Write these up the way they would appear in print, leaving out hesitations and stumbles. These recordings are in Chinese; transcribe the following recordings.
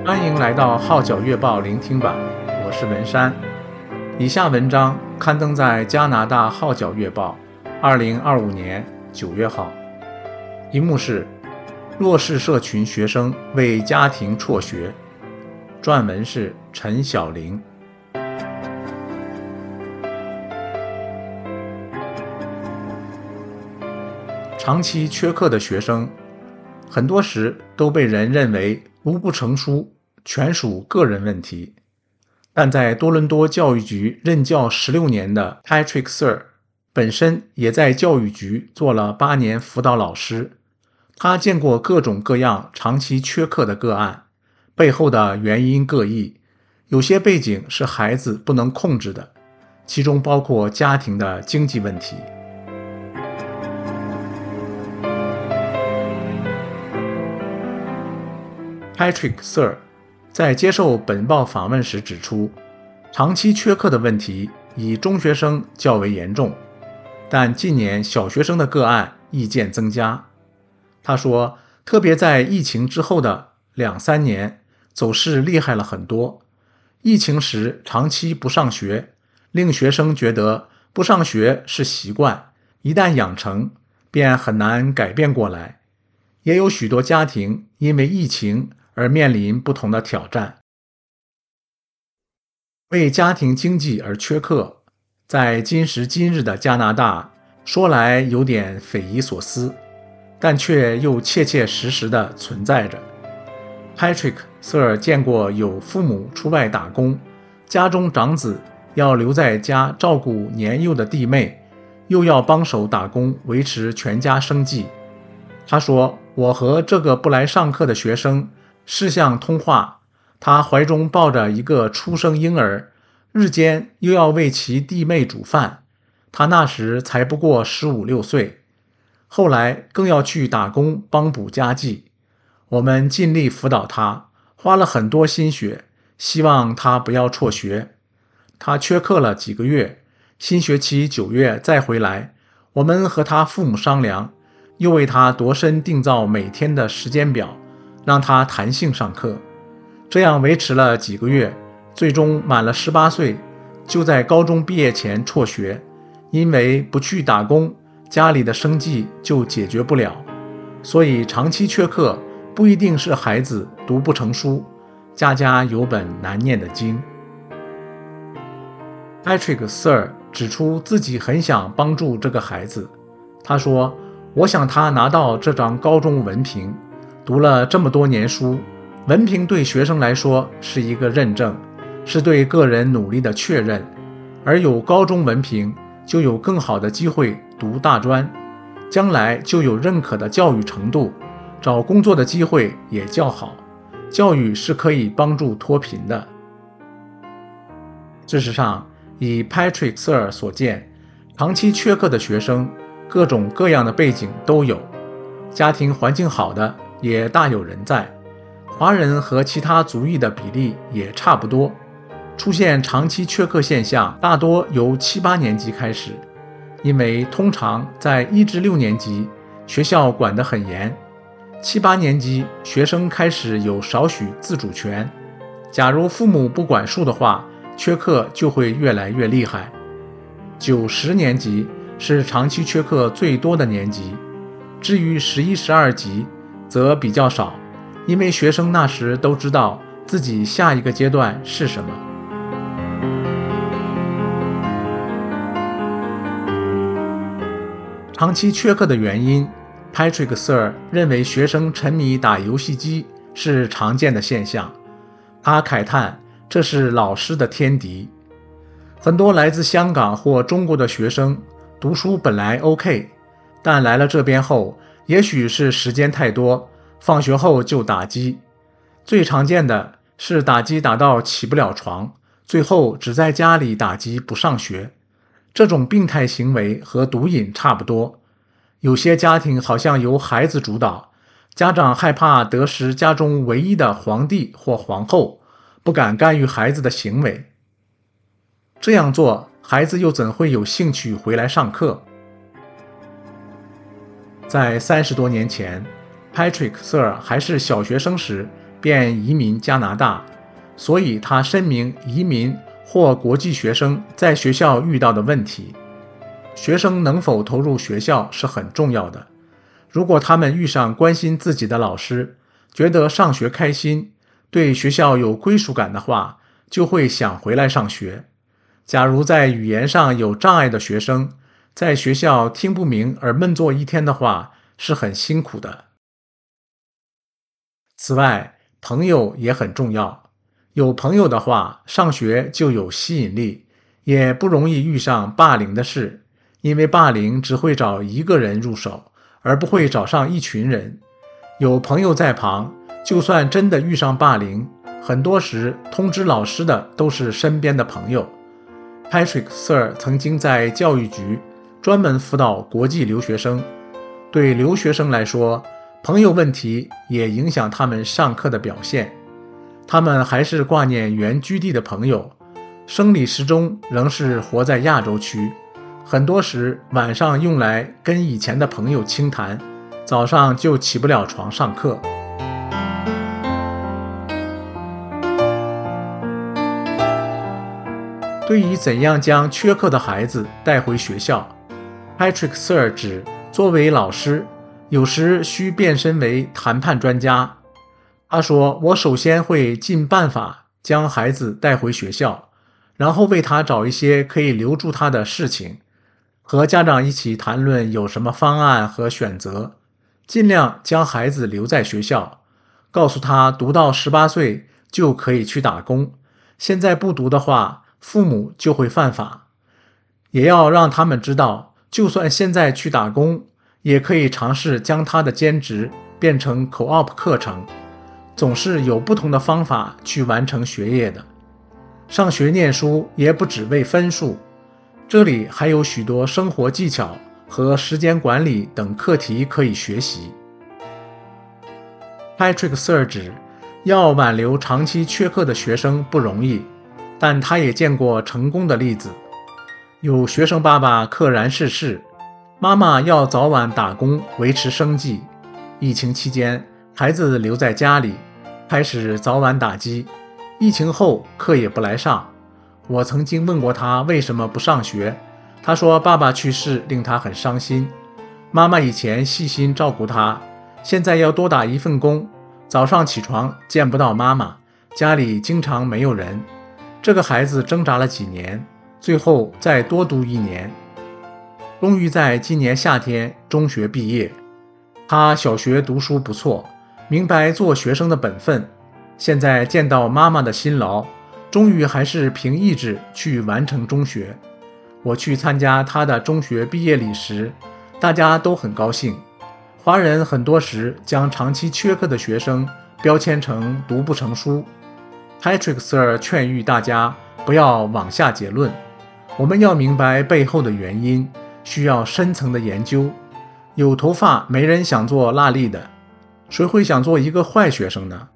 欢迎来到号角月报聆听版，我是文山。以下文章刊登在加拿大号角月报2025年9月号，题目是弱势社群学生为家庭辍学，撰文是陈晓玲。长期缺课的学生，很多时都被人认为读不成书，全属个人问题。但在多伦多教育局任教16年的 Patrick Sir 本身也在教育局做了8年辅导老师，他见过各种各样长期缺课的个案，背后的原因各异，有些背景是孩子不能控制的，其中包括家庭的经济问题。Patrick Sir 在接受本报访问时指出，长期缺课的问题以中学生较为严重，但近年小学生的个案日渐增加。他说，特别在疫情之后的2-3年，走势厉害了很多。疫情时长期不上学，令学生觉得不上学是习惯，一旦养成，便很难改变过来。也有许多家庭因为疫情而面临不同的挑战。为家庭经济而缺课，在今时今日的加拿大，说来有点匪夷所思，但却又切切实实地存在着。Patrick Sir 见过有父母出外打工，家中长子要留在家照顾年幼的弟妹，又要帮手打工维持全家生计。他说，我和这个不来上课的学生视像通话，他怀中抱着一个出生婴儿，日间又要为其弟妹煮饭，他那时才不过15-16岁，后来更要去打工帮补家计。我们尽力辅导他，花了很多心血，希望他不要辍学。他缺课了几个月，新学期9月再回来，我们和他父母商量，又为他度身订造每天的时间表，让他弹性上课。这样维持了几个月，最终满了18岁，就在高中毕业前辍学，因为不去打工，家里的生计就解决不了。所以长期缺课不一定是孩子读不成书，家家有本难念的经。Patrick Sir 指出自己很想帮助这个孩子，他说，我想他拿到这张高中文凭，读了这么多年书，文凭对学生来说是一个认证，是对个人努力的确认，而有高中文凭就有更好的机会读大专，将来就有认可的教育程度，找工作的机会也较好，教育是可以帮助脱贫的。事实上，以 Patrick Sir 所见，长期缺课的学生各种各样的背景都有，家庭环境好的也大有人在，华人和其他族裔的比例也差不多。出现长期缺课现象大多由7-8年级开始，因为通常在1至6年级学校管得很严，7-8年级学生开始有少许自主权，假如父母不管束的话，缺课就会越来越厉害。9-10年级是长期缺课最多的年级，至于11-12级则比较少，因为学生那时都知道自己下一个阶段是什么。长期缺课的原因， Patrick Sir 认为学生沉迷打游戏机是常见的现象，他慨叹这是老师的天敌。很多来自香港或中国的学生读书本来 OK， 但来了这边后，也许是时间太多，放学后就打机。最常见的是打机打到起不了床，最后只在家里打机不上学。这种病态行为和毒瘾差不多。有些家庭好像由孩子主导，家长害怕得失家中唯一的皇帝或皇后，不敢干预孩子的行为。这样做，孩子又怎会有兴趣回来上课？在30多年前，Patrick Sir 还是小学生时， 便移民加拿大，所以他深明移民或国际学生在学校遇到的问题。学生能否投入学校是很重要的。如果他们遇上关心自己的老师，觉得上学开心，对学校有归属感的话，就会想回来上学。假如在语言上有障碍的学生，在学校听不明而闷坐一天的话，是很辛苦的。此外，朋友也很重要。有朋友的话，上学就有吸引力，也不容易遇上霸凌的事，因为霸凌只会找一个人入手，而不会找上一群人。有朋友在旁，就算真的遇上霸凌，很多时通知老师的都是身边的朋友。Patrick Sir 曾经在教育局专门辅导国际留学生。对留学生来说，朋友问题也影响他们上课的表现。他们还是挂念原居地的朋友，生理时钟仍是活在亚洲区，很多时晚上用来跟以前的朋友倾谈，早上就起不了床上课。对于怎样将缺课的孩子带回学校， Patrick Sir 指作为老师，有时需变身为谈判专家。他说，我首先会尽办法将孩子带回学校，然后为他找一些可以留住他的事情，和家长一起谈论有什么方案和选择，尽量将孩子留在学校，告诉他读到18岁就可以去打工，现在不读的话，父母就会犯法。也要让他们知道，就算现在去打工，也可以尝试将他的兼职变成 co-op 课程，总是有不同的方法去完成学业的。上学念书也不只为分数，这里还有许多生活技巧和时间管理等课题可以学习。Patrick Sir 指，要挽留长期缺课的学生不容易，但他也见过成功的例子。有学生爸爸溘然逝世，妈妈要早晚打工维持生计。疫情期间，孩子留在家里，开始早晚打机。疫情后，课也不来上。我曾经问过他为什么不上学，他说爸爸去世令他很伤心。妈妈以前细心照顾他，现在要多打一份工，早上起床见不到妈妈，家里经常没有人。这个孩子挣扎了几年，最后再多读1年，终于在今年夏天中学毕业。他小学读书不错，明白做学生的本分，现在见到妈妈的辛劳，终于还是凭意志去完成中学。我去参加他的中学毕业礼时，大家都很高兴。华人很多时将长期缺课的学生标签成读不成书。Patrick Sir 劝喻大家不要往下结论，我们要明白背后的原因，需要深层的研究。有头发没人想做蜡力的，谁会想做一个坏学生呢？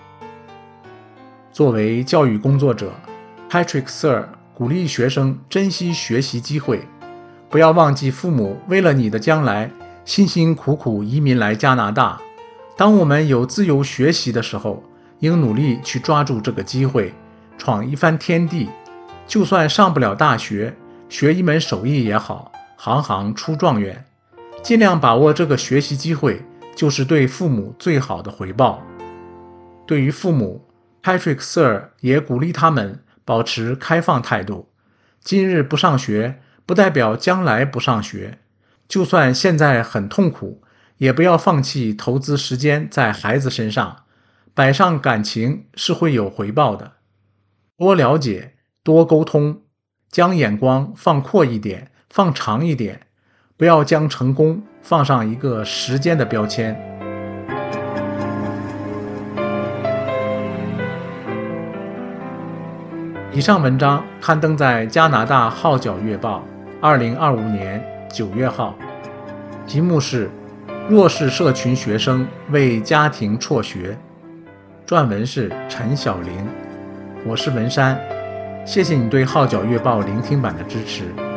作为教育工作者， Patrick Sir 鼓励学生珍惜学习机会，不要忘记父母为了你的将来辛辛苦苦移民来加拿大。当我们有自由学习的时候，应努力去抓住这个机会，闯一番天地。就算上不了大学，学一门手艺也好，行行出状元。尽量把握这个学习机会，就是对父母最好的回报。对于父母， Patrick Sir 也鼓励他们保持开放态度。今日不上学，不代表将来不上学。就算现在很痛苦，也不要放弃投资时间在孩子身上，摆上感情是会有回报的。多了解，多沟通，将眼光放阔一点，放长一点，不要将成功放上一个时间的标签。以上文章刊登在加拿大号角月报2025年9月号，题目是弱势社群学生为家庭辍学，撰文是陈晓玲。我是文山，谢谢你对号角月报聆听版的支持。